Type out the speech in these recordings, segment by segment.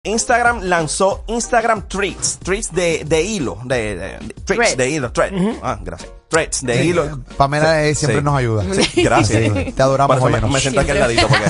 Instagram lanzó Instagram Threads de hilo, Threads de hilo, Threads. Gracias. Threads de hilo. Pamela siempre nos ayuda. Sí, gracias. Te adoramos. Por eso me siento aquí al ladito porque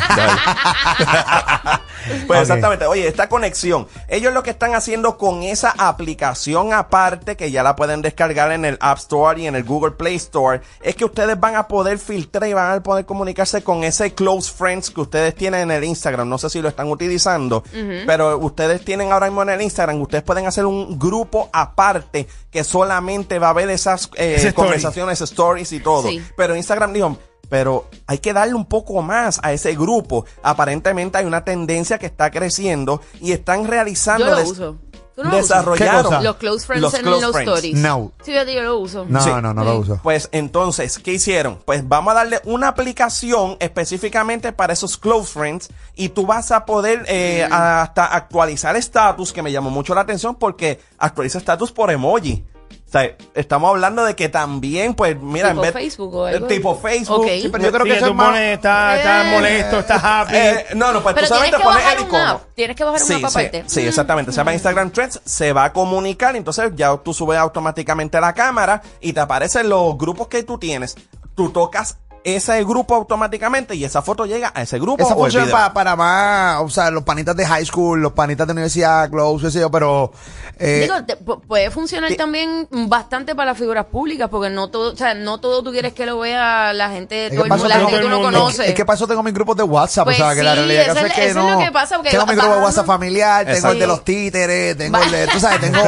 pues exactamente. Oye, esta conexión, ellos lo que están haciendo con esa aplicación aparte, que ya la pueden descargar en el App Store y en el Google Play Store, es que ustedes van a poder filtrar y van a poder comunicarse con ese close friends que ustedes tienen en el Instagram. No sé si lo están utilizando, pero ustedes tienen ahora mismo en el Instagram, ustedes pueden hacer un grupo aparte que solamente va a ver esas conversaciones, stories y todo. Sí. Pero Instagram dijo, pero hay que darle un poco más a ese grupo. Aparentemente hay una tendencia que está creciendo y están realizando... Yo lo uso. ¿Tú no desarrollaron los close friends en los stories? No. Sí, yo lo uso. No lo uso. Pues entonces, ¿qué hicieron? Pues vamos a darle una aplicación específicamente para esos close friends y tú vas a poder hasta actualizar estatus, que me llamó mucho la atención porque actualiza estatus por emoji. O sea, estamos hablando de que también, pues, mira, tipo en vez Facebook o algo. tipo Facebook. Okay. Sí, pero yo creo que eso es más... Está molesto, está happy. Pues pero tú solamente pones el icono. Tienes que bajar una app aparte. Sí, exactamente. Se llama Instagram Threads, se va a comunicar, entonces ya tú subes automáticamente la cámara y te aparecen los grupos que tú tienes. Tú tocas ese grupo automáticamente y esa foto llega a ese grupo. Esa función para más, o sea, los panitas de high school, los panitas de universidad, close, qué sé yo, pero... Digo, puede funcionar también bastante para las figuras públicas, porque no todo, o sea, no todo tú quieres que lo vea la gente, todo el mundo, la gente que tú no conoces. Es que paso tengo mis grupos de WhatsApp, pues o sea, que la realidad es que no... Es lo que pasa, porque tengo mi grupo de WhatsApp familiar, tengo el de los títeres, tengo el de, tú sabes, tengo...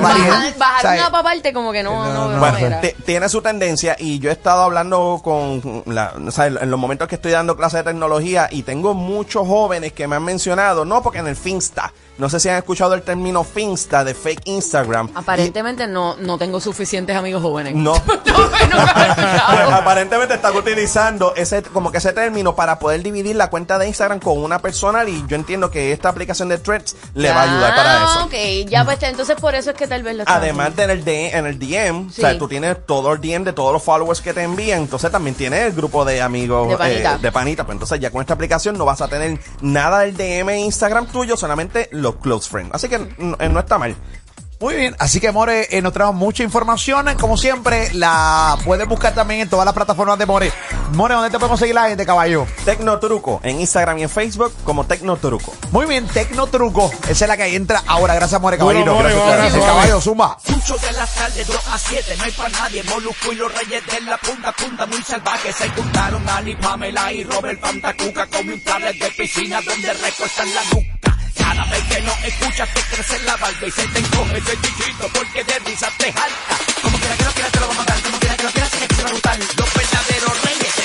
bajar una aparte como que no bueno, tiene su tendencia y yo he estado hablando con o sea, en los momentos que estoy dando clases de tecnología y tengo muchos jóvenes que me han mencionado, no, porque en el Finsta, no sé si han escuchado el término Finsta de fake Instagram. Aparentemente no tengo suficientes amigos jóvenes. No. Pues, aparentemente están utilizando ese término para poder dividir la cuenta de Instagram con una personal y yo entiendo que esta aplicación de Threads le va a ayudar para eso. Ok, ya pues entonces por eso es que tal vez lo están además haciendo. en el DM, sí. O sea, tú tienes todo el DM de todos los followers que te envían, entonces también tienes el grupo de amigos de panita, pues entonces ya con esta aplicación no vas a tener nada del DM en Instagram tuyo, solamente los close friends, así que no está mal. Muy bien, así que More, nos traemos mucha información, como siempre, la puedes buscar también en todas las plataformas de More. More, ¿dónde te puede conseguir la gente, caballo? Tecnotruco, en Instagram y en Facebook como Tecnotruco. Muy bien, Tecnotruco, esa es la que entra ahora, gracias More, caballito. Gracias, caballo, zumba. 8 de la tarde, 2 a 7, no hay para nadie, Molusco y los reyes de la punta muy salvajes, se juntaron Ali, Pamela y Robert Fantacuca, con un tablet de piscina donde recuestan la nuca. Cada vez que no escuchas te crece la barba y se te encoge ese chichito porque de risa te jalta. Como quiera que lo quieras te lo vamos a dar, como quiera que lo quieras sé que te va a gustar. Los verdaderos reyes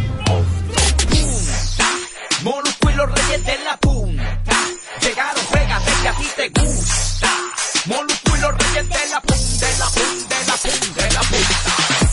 del punta. Molusco y los reyes de la punta. Llegaron, pégate que a ti te gusta. Molusco y los reyes de la punta, de la punta, de la punta, de la punta.